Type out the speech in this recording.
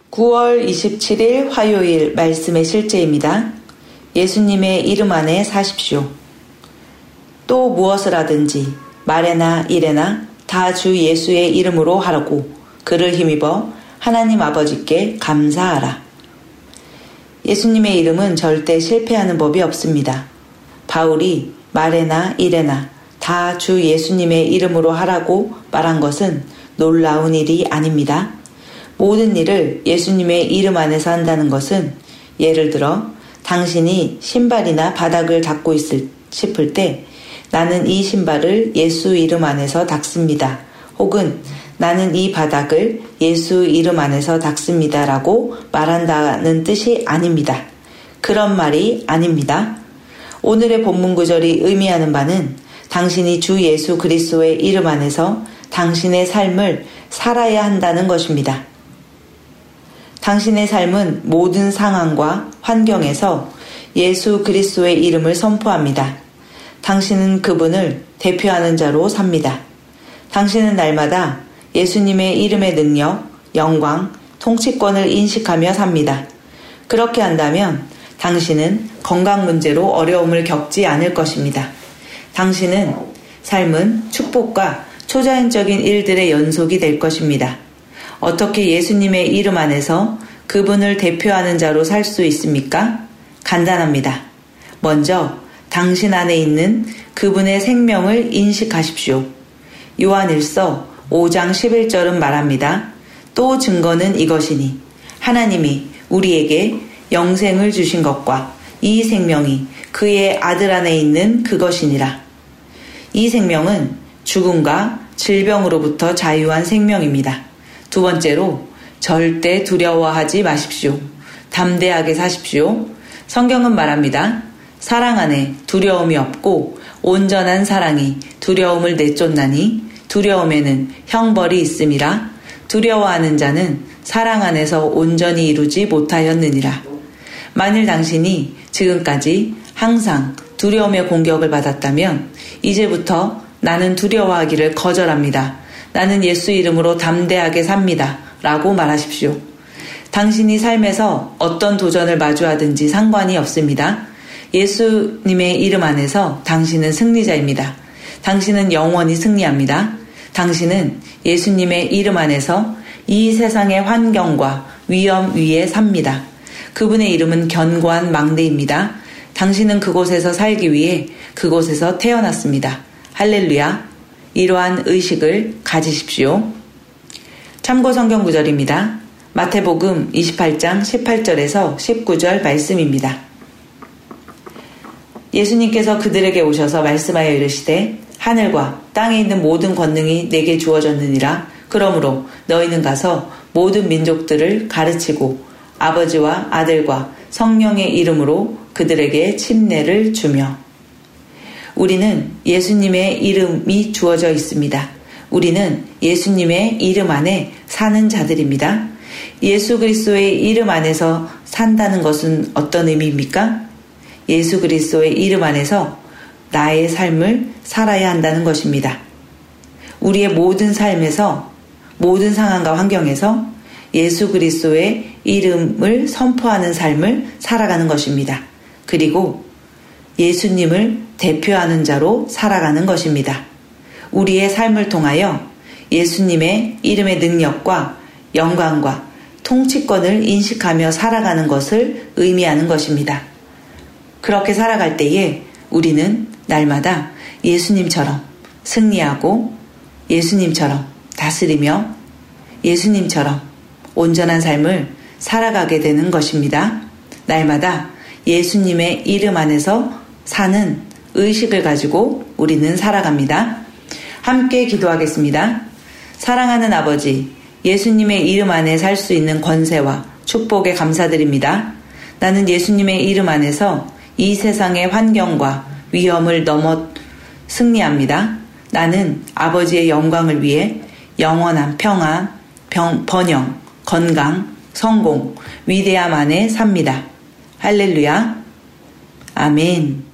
9월 27일 화요일 말씀의 실제입니다. 예수님의 이름 안에 사십시오. 또 무엇을 하든지 말에나 일에나 다 주 예수의 이름으로 하라고 그를 힘입어 하나님 아버지께 감사하라. 예수님의 이름은 절대 실패하는 법이 없습니다. 바울이 말에나 일에나 다 주 예수님의 이름으로 하라고 말한 것은 놀라운 일이 아닙니다. 모든 일을 예수님의 이름 안에서 한다는 것은 예를 들어 당신이 신발이나 바닥을 닦고 싶을 때 나는 이 신발을 예수 이름 안에서 닦습니다. 혹은 나는 이 바닥을 예수 이름 안에서 닦습니다. 라고 말한다는 뜻이 아닙니다. 그런 말이 아닙니다. 오늘의 본문 구절이 의미하는 바는 당신이 주 예수 그리스도의 이름 안에서 당신의 삶을 살아야 한다는 것입니다. 당신의 삶은 모든 상황과 환경에서 예수 그리스도의 이름을 선포합니다. 당신은 그분을 대표하는 자로 삽니다. 당신은 날마다 예수님의 이름의 능력, 영광, 통치권을 인식하며 삽니다. 그렇게 한다면 당신은 건강 문제로 어려움을 겪지 않을 것입니다. 당신은 삶은 축복과 초자연적인 일들의 연속이 될 것입니다. 어떻게 예수님의 이름 안에서 그분을 대표하는 자로 살 수 있습니까? 간단합니다. 먼저 당신 안에 있는 그분의 생명을 인식하십시오. 요한일서 5장 11절은 말합니다. 또 증거는 이것이니 하나님이 우리에게 영생을 주신 것과 이 생명이 그의 아들 안에 있는 그것이니라. 이 생명은 죽음과 질병으로부터 자유한 생명입니다. 두 번째로 절대 두려워하지 마십시오. 담대하게 사십시오. 성경은 말합니다. 사랑 안에 두려움이 없고 온전한 사랑이 두려움을 내쫓나니 두려움에는 형벌이 있음이라. 두려워하는 자는 사랑 안에서 온전히 이루지 못하였느니라. 만일 당신이 지금까지 항상 두려움의 공격을 받았다면 이제부터 나는 두려워하기를 거절합니다. 나는 예수 이름으로 담대하게 삽니다. 라고 말하십시오. 당신이 삶에서 어떤 도전을 마주하든지 상관이 없습니다. 예수님의 이름 안에서 당신은 승리자입니다. 당신은 영원히 승리합니다. 당신은 예수님의 이름 안에서 이 세상의 환경과 위험 위에 삽니다. 그분의 이름은 견고한 망대입니다. 당신은 그곳에서 살기 위해 그곳에서 태어났습니다. 할렐루야. 이러한 의식을 가지십시오. 참고 성경 구절입니다. 마태복음 28장 18절에서 19절 말씀입니다. 예수님께서 그들에게 오셔서 말씀하여 이르시되 하늘과 땅에 있는 모든 권능이 내게 주어졌느니라. 그러므로 너희는 가서 모든 민족들을 가르치고 아버지와 아들과 성령의 이름으로 그들에게 침례를 주며. 우리는 예수님의 이름이 주어져 있습니다. 우리는 예수님의 이름 안에 사는 자들입니다. 예수 그리스도의 이름 안에서 산다는 것은 어떤 의미입니까? 예수 그리스도의 이름 안에서 나의 삶을 살아야 한다는 것입니다. 우리의 모든 삶에서 모든 상황과 환경에서 예수 그리스도의 이름을 선포하는 삶을 살아가는 것입니다. 그리고 예수님을 대표하는 자로 살아가는 것입니다. 우리의 삶을 통하여 예수님의 이름의 능력과 영광과 통치권을 인식하며 살아가는 것을 의미하는 것입니다. 그렇게 살아갈 때에 우리는 날마다 예수님처럼 승리하고 예수님처럼 다스리며 예수님처럼 온전한 삶을 살아가게 되는 것입니다. 날마다 예수님의 이름 안에서 사는 의식을 가지고 우리는 살아갑니다. 함께 기도하겠습니다. 사랑하는 아버지, 예수님의 이름 안에 살 수 있는 권세와 축복에 감사드립니다. 나는 예수님의 이름 안에서 이 세상의 환경과 위험을 넘어 승리합니다. 나는 아버지의 영광을 위해 영원한 평안, 번영, 건강, 성공, 위대함 안에 삽니다. 할렐루야. 아멘.